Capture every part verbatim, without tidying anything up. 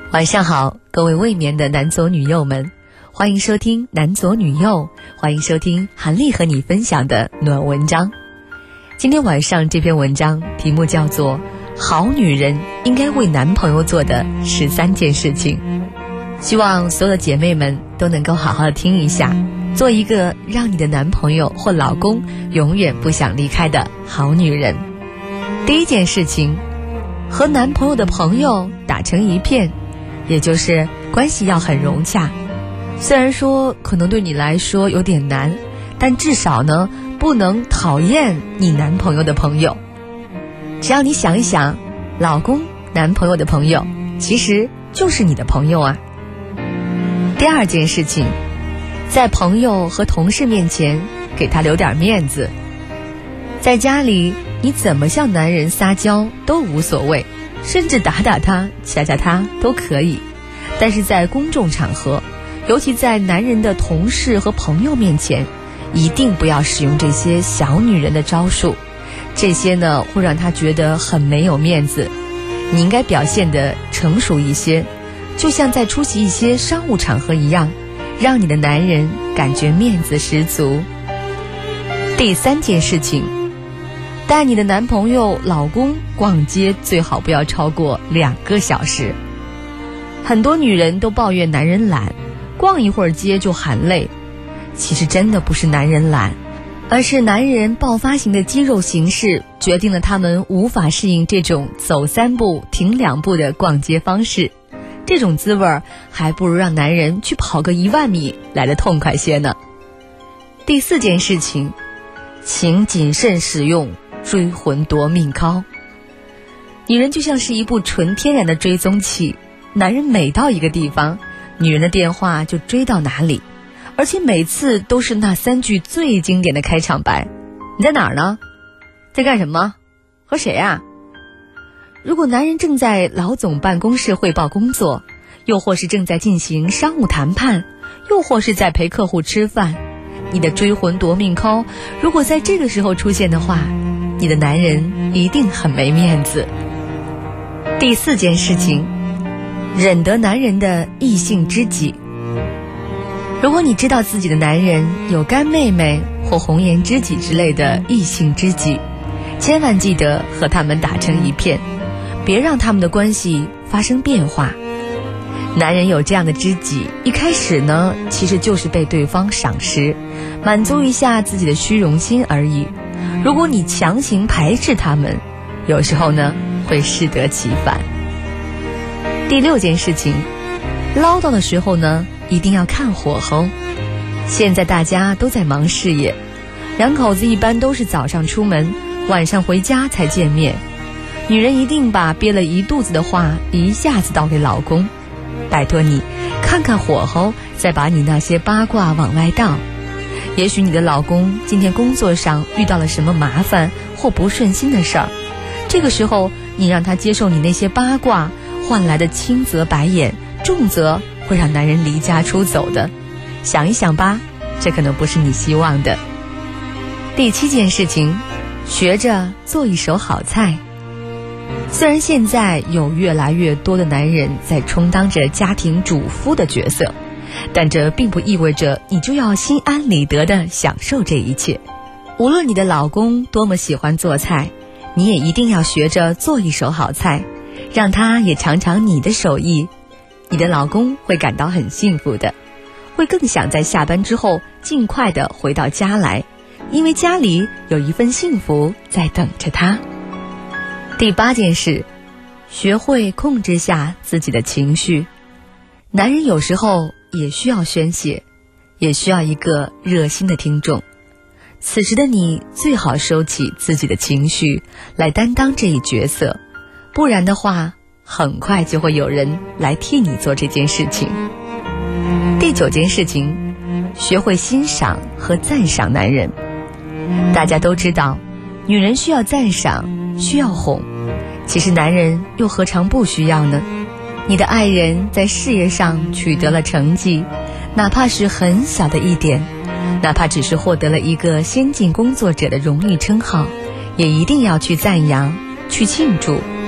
晚上好，各位未眠的男左女右们，欢迎收听男左女右，欢迎收听韩丽和你分享的暖文章。今天晚上这篇文章题目叫做好女人应该为男朋友做的十三件事情，希望所有的姐妹们都能够好好的听一下，做一个让你的男朋友或老公永远不想离开的好女人。第一件事情，和男朋友的朋友打成一片，也就是关系要很融洽。虽然说可能对你来说有点难，但至少呢不能讨厌你男朋友的朋友。只要你想一想，老公男朋友的朋友其实就是你的朋友啊。第二件事情，在朋友和同事面前给他留点面子。在家里你怎么向男人撒娇都无所谓，甚至打打他掐掐他都可以，但是在公众场合，尤其在男人的同事和朋友面前，一定不要使用这些小女人的招数，这些呢会让他觉得很没有面子。你应该表现得成熟一些，就像在出席一些商务场合一样，让你的男人感觉面子十足。第三件事情，带你的男朋友老公逛街最好不要超过两个小时。很多女人都抱怨男人懒，逛一会儿街就喊累。其实真的不是男人懒，而是男人爆发型的肌肉形式决定了他们无法适应这种走三步停两步的逛街方式。这种滋味还不如让男人去跑个一万米来得痛快些呢。第四件事情，请谨慎使用追魂夺命膏。女人就像是一部纯天然的追踪器，男人每到一个地方，女人的电话就追到哪里，而且每次都是那三句最经典的开场白：你在哪儿呢？在干什么？和谁啊？如果男人正在老总办公室汇报工作，又或是正在进行商务谈判，又或是在陪客户吃饭，你的追魂夺命膏如果在这个时候出现的话，你的男人一定很没面子。第四件事情，忍得男人的异性知己。如果你知道自己的男人有干妹妹或红颜知己之类的异性知己，千万记得和他们打成一片，别让他们的关系发生变化。男人有这样的知己，一开始呢其实就是被对方赏识，满足一下自己的虚荣心而已。如果你强行排斥他们，有时候呢会适得其反。第六件事情，唠叨的时候呢一定要看火候。现在大家都在忙事业，两口子一般都是早上出门，晚上回家才见面。女人一定把憋了一肚子的话一下子倒给老公，拜托你看看火候，再把你那些八卦往外倒。也许你的老公今天工作上遇到了什么麻烦或不顺心的事儿，这个时候你让他接受你那些八卦换来的轻则白眼，重则会让男人离家出走的。想一想吧，这可能不是你希望的。第七件事情，学着做一手好菜。虽然现在有越来越多的男人在充当着家庭主夫的角色，但这并不意味着你就要心安理得地享受这一切。无论你的老公多么喜欢做菜，你也一定要学着做一手好菜，让他也尝尝你的手艺。你的老公会感到很幸福的，会更想在下班之后尽快地回到家来，因为家里有一份幸福在等着他。第八件事，学会控制下自己的情绪。男人有时候也需要宣泄，也需要一个热心的听众。此时的你最好收起自己的情绪来担当这一角色，不然的话很快就会有人来替你做这件事情。第九件事情，学会欣赏和赞赏男人。大家都知道，女人需要赞赏，需要哄，其实男人又何尝不需要呢？你的爱人在事业上取得了成绩，哪怕是很小的一点，哪怕只是获得了一个先进工作者的荣誉称号，也一定要去赞扬，去庆祝。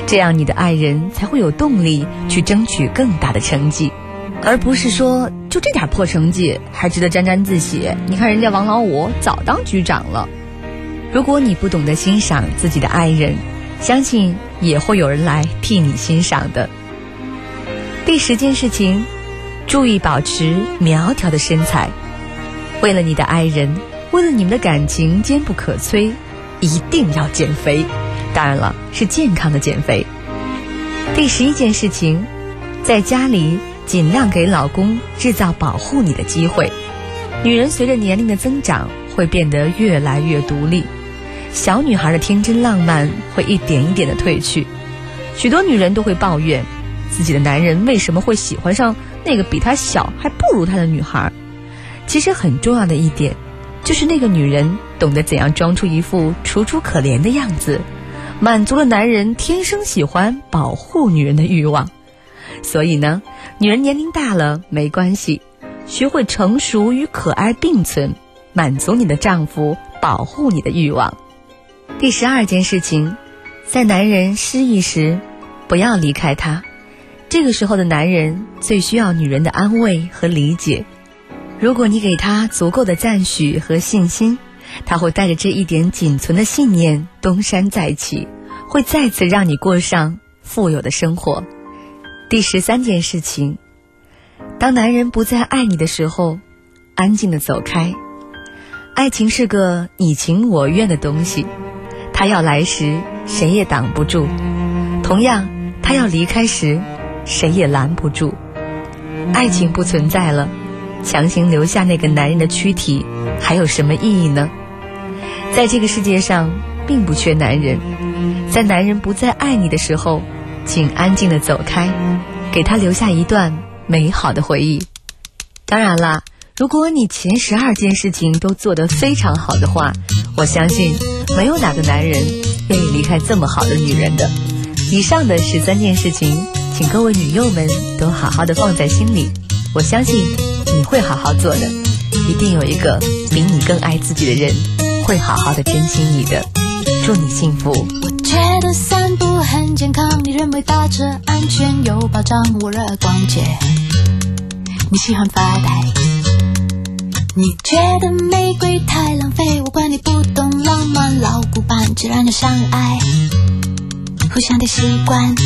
这样你的爱人才会有动力去争取更大的成绩，而不是说就这点破成绩还值得沾沾自喜，你看人家王老五早当局长了。如果你不懂得欣赏自己的爱人，相信也会有人来替你欣赏的。第十件事情，注意保持苗条的身材。为了你的爱人，为了你们的感情坚不可摧，一定要减肥，当然了，是健康的减肥。第十一件事情，在家里尽量给老公制造保护你的机会。女人随着年龄的增长会变得越来越独立，小女孩的天真浪漫会一点一点的褪去。许多女人都会抱怨自己的男人为什么会喜欢上那个比她小还不如她的女孩。其实很重要的一点就是那个女人懂得怎样装出一副楚楚可怜的样子，满足了男人天生喜欢保护女人的欲望。所以呢，女人年龄大了没关系，学会成熟与可爱并存，满足你的丈夫，保护你的欲望。第十二件事情，在男人失意时不要离开他。这个时候的男人最需要女人的安慰和理解。如果你给他足够的赞许和信心，他会带着这一点仅存的信念东山再起，会再次让你过上富有的生活。第十三件事情，当男人不再爱你的时候，安静地走开。爱情是个你情我愿的东西，他要来时谁也挡不住，同样他要离开时谁也拦不住。爱情不存在了，强行留下那个男人的躯体还有什么意义呢？在这个世界上并不缺男人，在男人不再爱你的时候，请安静地走开，给他留下一段美好的回忆。当然啦，如果你前十二件事情都做得非常好的话，我相信没有哪个男人愿意离开这么好的女人的。以上的十三件事情，请各位女友们都好好的放在心里，我相信你会好好做的，一定有一个比你更爱自己的人会好好的珍惜你的。祝你幸福。 我觉得散步很健康，你认为打车安全有保障，我热爱逛街，你喜欢发呆。你觉得玫瑰太浪费，我管你不懂浪漫，老古板自然的相爱，互相的习惯。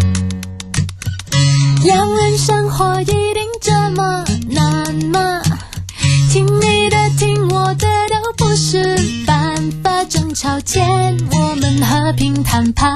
两人生活一定这么难吗？听你的听我的都不是办法，争吵间我们和平谈判，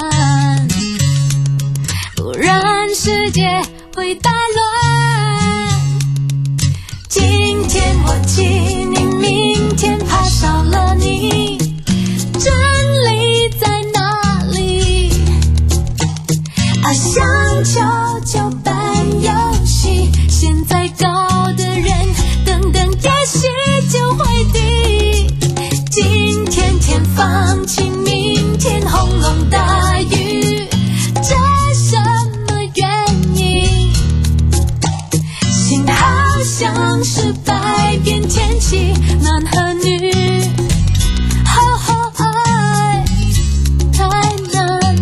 不然世界会大乱。今天我气你，明天怕少了你，真理在哪里？啊，像球球般游戏，现在高的人等等也许就会低。今天天放晴，明天轰隆大雨，这什么原因？心好像是百变天气，男和女好好爱太难。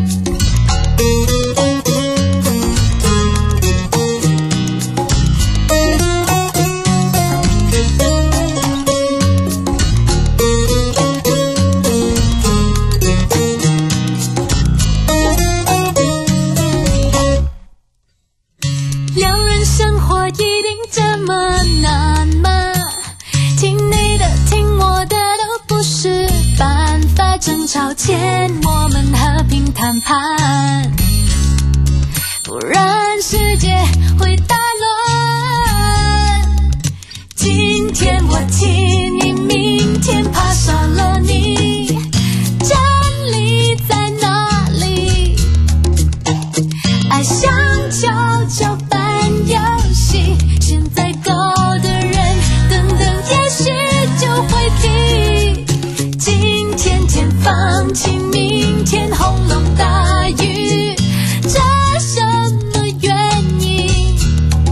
两人生活一定这么难吗？听你的听我的都不是办法，争吵前我们和平谈判，不然世界会大乱。今天我气你，明天怕少了你，真理在哪里？爱像球球般游戏，现在高的人等等也许就会低。今天天放晴，明天轰隆大雨，这什么原因？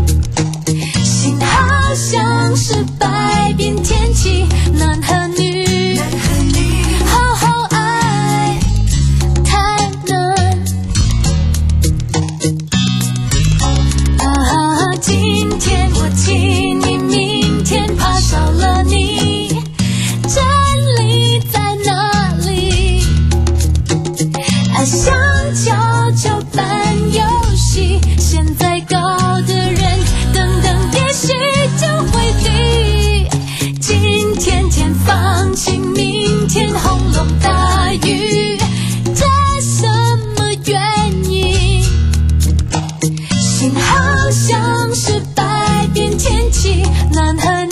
像是百变天气，暖和